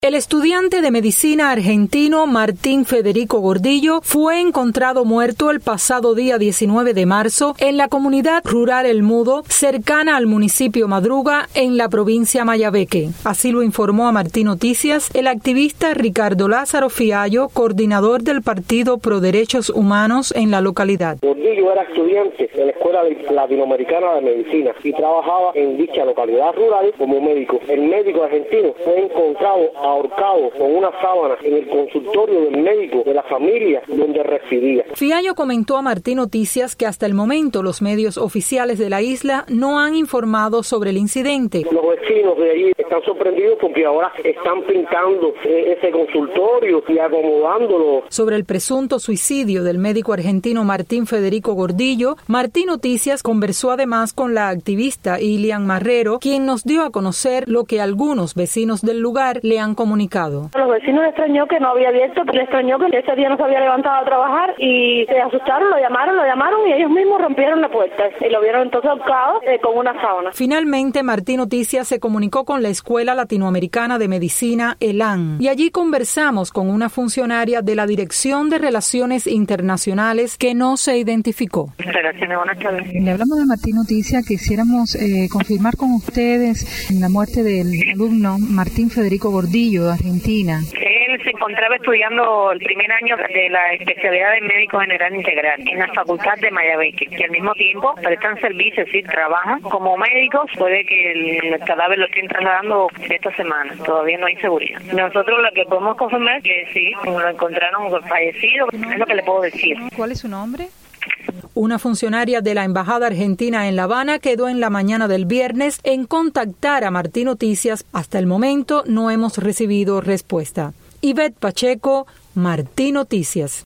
El estudiante de medicina argentino Martín Federico Gordillo fue encontrado muerto el pasado día 19 de marzo en la comunidad rural El Mudo, cercana al municipio Madruga, en la provincia Mayabeque. Así lo informó a Martín Noticias el activista Ricardo Lázaro Fiallo, coordinador del Partido Pro Derechos Humanos en la localidad. Gordillo era estudiante en la Escuela Latinoamericana de Medicina y trabajaba en dicha localidad rural como médico. El médico argentino fue encontrado ahorcado con una sábana en el consultorio del médico de la familia donde residía. Fiallo comentó a Martín Noticias que hasta el momento los medios oficiales de la isla no han informado sobre el incidente. Los vecinos de allí están sorprendidos porque ahora están pintando ese consultorio y acomodándolo. Sobre el presunto suicidio del médico argentino Martín Federico Gordillo, Martín Noticias conversó además con la activista Ilian Marrero, quien nos dio a conocer lo que algunos vecinos del lugar le han comunicado. Los vecinos les extrañó que no había abierto, les extrañó que ese día no se había levantado a trabajar y se asustaron, lo llamaron y ellos mismos rompieron la puerta y lo vieron entonces ahorcado con una sábana. Finalmente, Martín Noticias se comunicó con la Escuela Latinoamericana de Medicina, ELAN, y allí conversamos con una funcionaria de la Dirección de Relaciones Internacionales que no se identificó. Le hablamos de Martín Noticias, quisiéramos confirmar con ustedes la muerte del alumno Martín Federico Gordillo de Argentina. Él se encontraba estudiando el primer año de la especialidad de médico general integral en la facultad de Mayabeque, que al mismo tiempo prestan servicios, sí, trabajan como médicos. Puede que el cadáver lo estén trasladando esta semana, todavía no hay seguridad. Nosotros lo que podemos confirmar es que sí, lo encontraron fallecido, es lo que le puedo decir. ¿Cuál es su nombre? Una funcionaria de la Embajada Argentina en La Habana quedó en la mañana del viernes en contactar a Martín Noticias. Hasta el momento no hemos recibido respuesta. Ivette Pacheco, Martín Noticias.